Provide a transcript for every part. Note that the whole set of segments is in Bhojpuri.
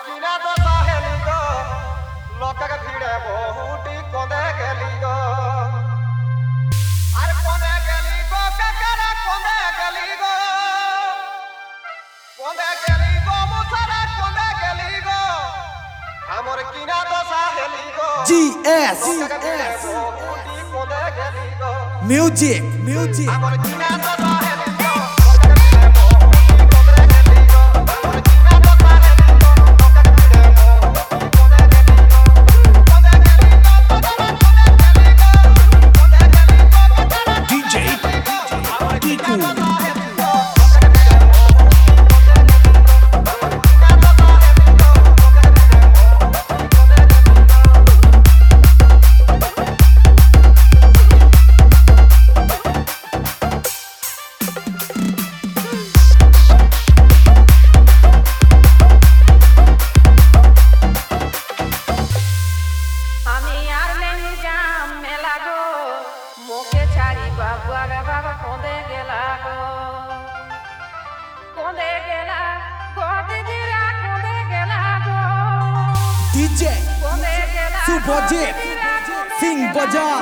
किना तो साहेली गो लोकक भिड़े बहुटी कोंदे गेली गो अरे कोंदे गेली गो ककरा कोंदे गेली गो मुसरा कोंदे गेली गो हमर किना तो साहेली गो GS बहुटी कोंदे गेली गो Music हमर किना तो साहेली गो DJ Super J Sing Bajar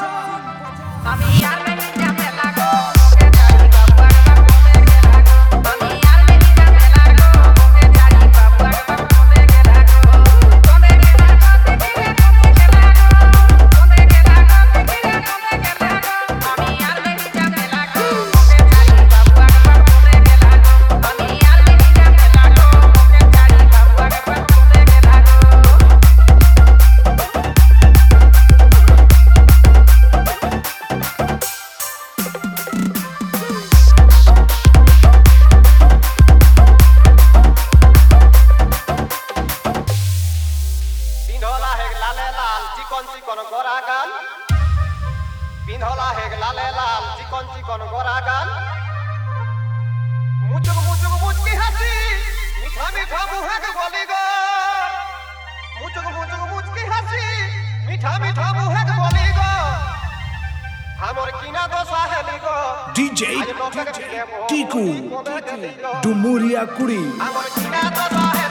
चिकन गोरागान पिंधला हेग लाले लाल चिकन गोरागान मुचुक मुचकी हंसी मीठा मीठा मुँह के बोली गो मुचुक मुचकी हंसी मीठा मुँह के बोली गो हमर किना दो साहेली गो DJ Kiku Dumuria Kuri हमर किना दो साहेली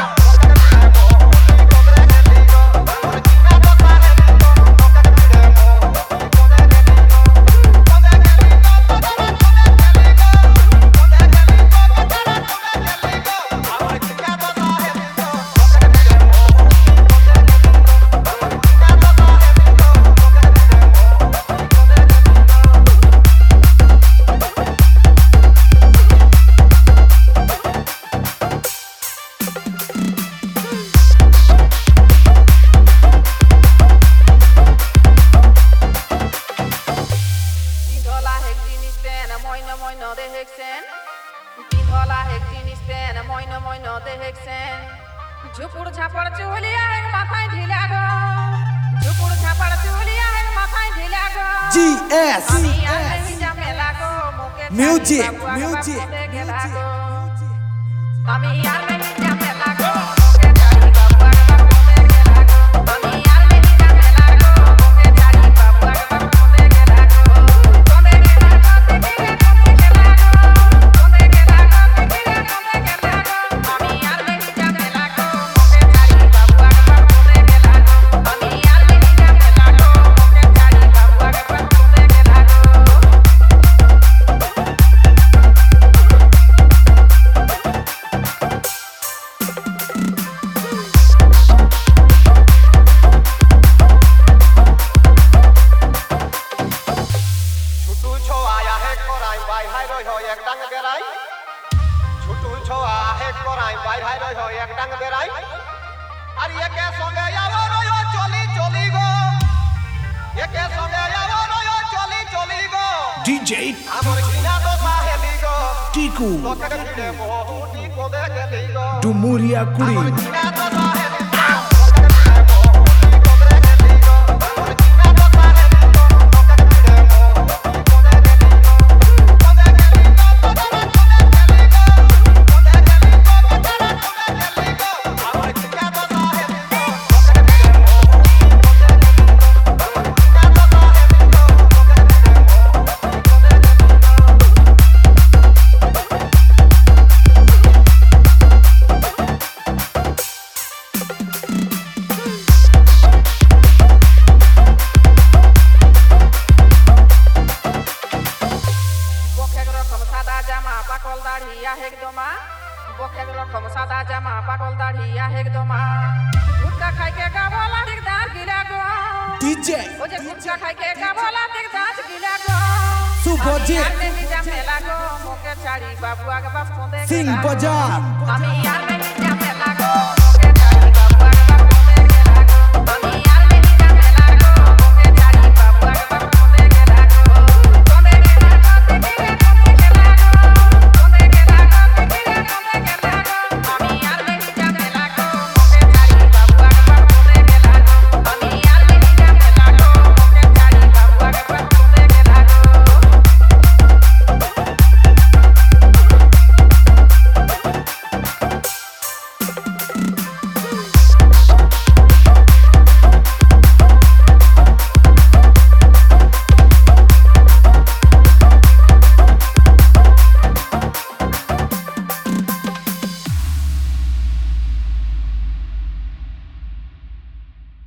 झुपुर झापड़ चुलिया है माथाय ढिला गो झुपुर झापड़ चुलिया है माथाय ढिला गो GS Music আমি আর नहीं जामे लागो DJ Kiku Dumuria Kuri পাকল দাড়িয়া একদমা বকের রকম সাদা জামা পাকল দাড়িয়া একদমা গুটকা খাইকে গাবলা ঠিক দাঁত গিলা গো ডিজে ও যে গুটকা খাইকে গাবলা ঠিক দাঁত গিলা গো সুভজিৎ আমি আর মেলা গো মোকে ছাড়ি বাবু আগে বাপ ফোঁদে সিং বাজার আমি আর